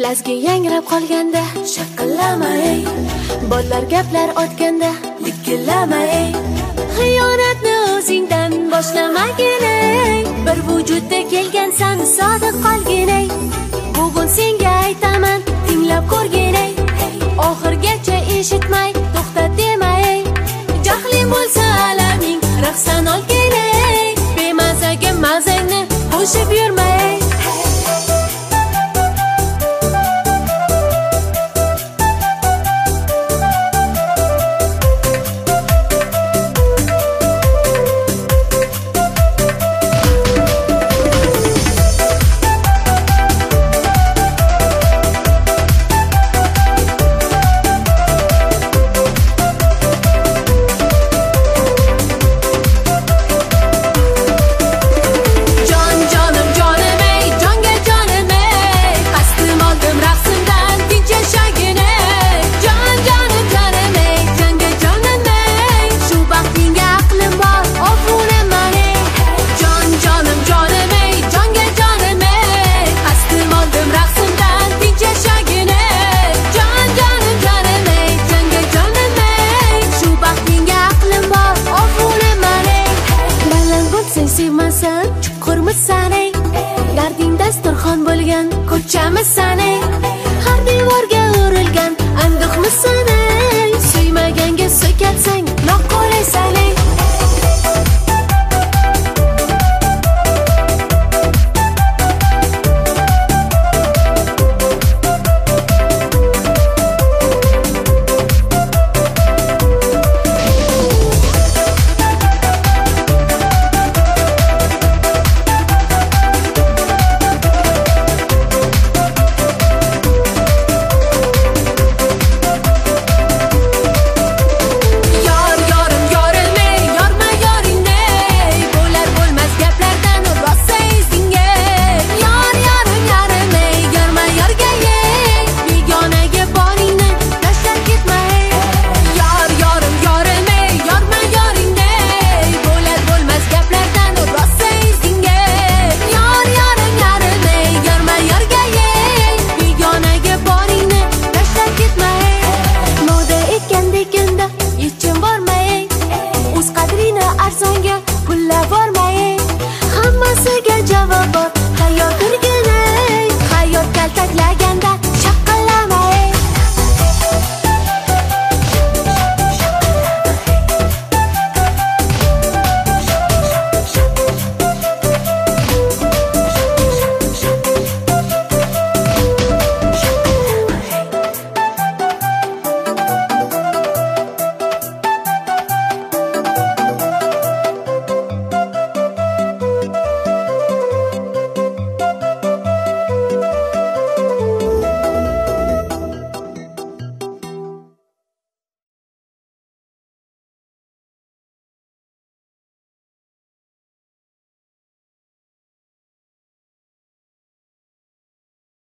Yazgi yangrab qolganda shaqillama ey, bollar gaplar otganda likillama ey. Xiyonatni o'zingdan boshlamagin ey, bir vujudda kelgansan sodiq qolgin ey. Bugun senga aytaman tinglab ko'rgin ey, oxirgacha eshitmay to'xta dema ey. Jahling bo'lsa alaming raqsan olgin ey, bemazaga mazangni qo'shib yurma